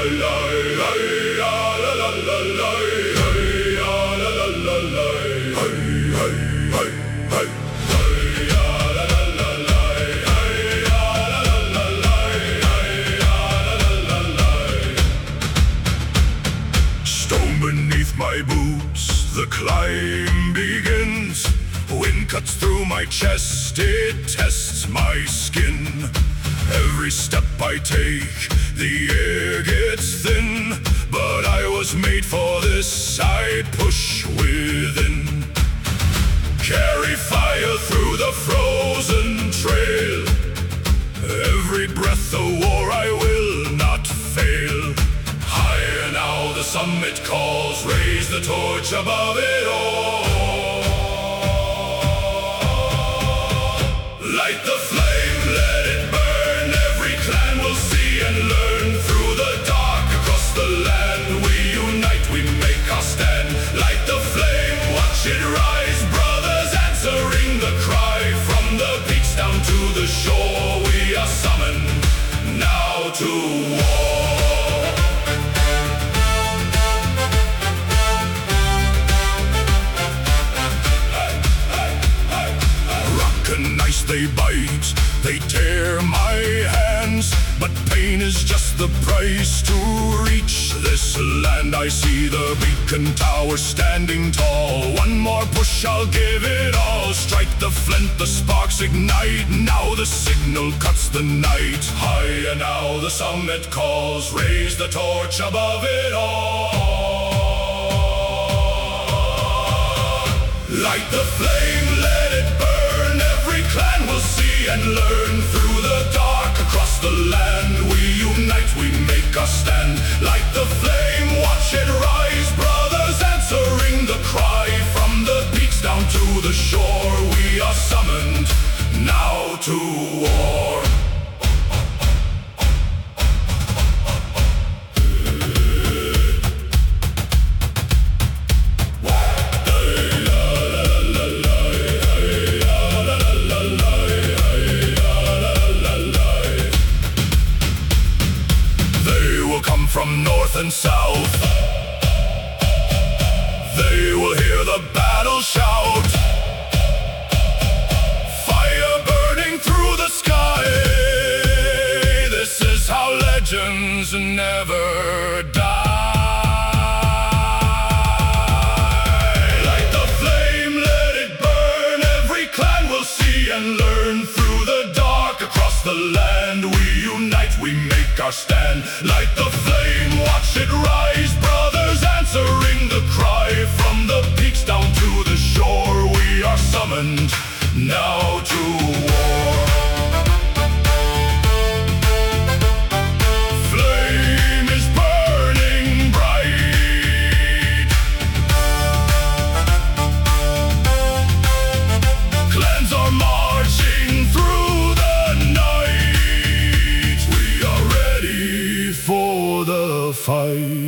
Stone beneath my boots, the climb begins. Wind cuts through my chest, it tests my skin. Every step I take, the air gets thin. But I was made for this, I'd push within. Carry fire through the frozen trail. Every breath a war, I will not fail. Higher now the summit calls, raise the torch above it all. Light the flame, let it burn. Every clan will see and learn. Through the dark, across the land, we unite, we make our stand. Light the flame, watch it rise. Brothers answering the cry. From the peaks down to the shore, we are summoned now to war. They bite, they tear my hands, but pain is just the price to reach this land. I see the beacon tower standing tall. One more push, I'll give it all. Strike the flint, the sparks ignite. Now the signal cuts the night. Higher now the summit calls, raise the torch above it all. Light the flame, let it burn. Every clan will see and learn. Through the dark, across the land, we unite, we make our stand. Light the flame, watch it rise. Brothers answering the cry. From the peaks down to the shore, we are summoned now to war. From north and south, they will hear the battle shout. Fire burning through the sky. This is how legends never die. Light the flame, let it burn. Every clan will see and learn. Through the dark, across the land, we unite, we make our stand. Light the flame, watch it rise. Brothers answering the cry. From the peaks down to the shore, we are summoned now to war. Flame is burning bright. Clans are marching through the night. We are ready for the fight.